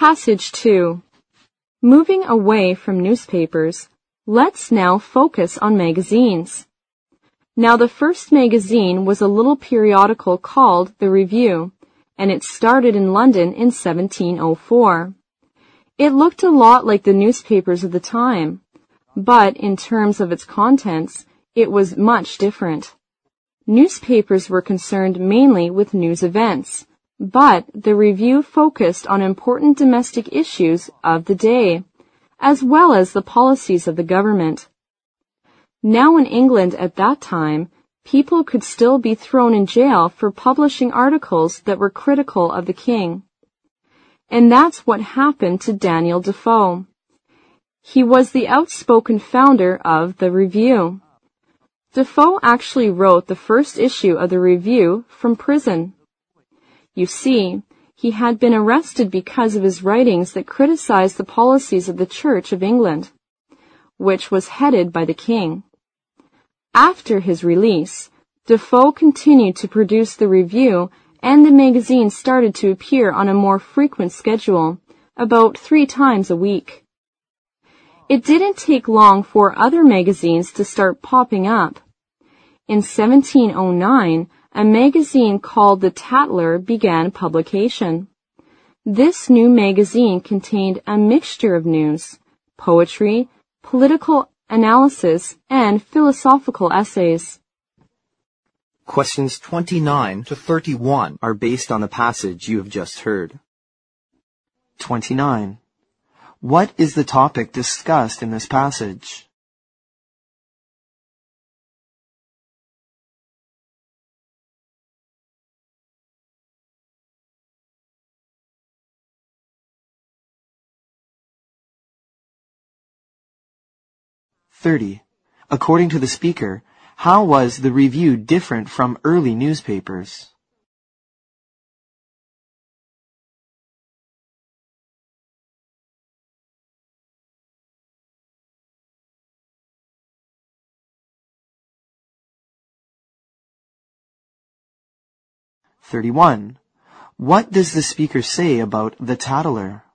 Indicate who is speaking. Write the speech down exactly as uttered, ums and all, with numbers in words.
Speaker 1: Passage two. Moving away from newspapers, let's now focus on magazines. Now, the first magazine was a little periodical called The Review, and it started in London in seventeen oh four. It looked a lot like the newspapers of the time, but in terms of its contents, it was much different. Newspapers were concerned mainly with news events, but the Review focused on important domestic issues of the day, as well as the policies of the government. Now in England at that time, people could still be thrown in jail for publishing articles that were critical of the king. And that's what happened to Daniel Defoe. He was the outspoken founder of The Review. Defoe actually wrote the first issue of The Review from prison. You see, he had been arrested because of his writings that criticized the policies of the Church of England, which was headed by the king. After his release, Defoe continued to produce The Review, and the magazine started to appear on a more frequent schedule, about three times a week. It didn't take long for other magazines to start popping up. In seventeen oh nine, a magazine called The Tatler began publication. This new magazine contained a mixture of news, poetry, political analysis, and philosophical essays.
Speaker 2: Questions twenty-nine to thirty-one are based on the passage you have just heard.
Speaker 3: twenty-nine. What is the topic discussed in this passage? thirty. According to the speaker, how was the Review different from early newspapers? thirty-one. What does the speaker say about the Tatler?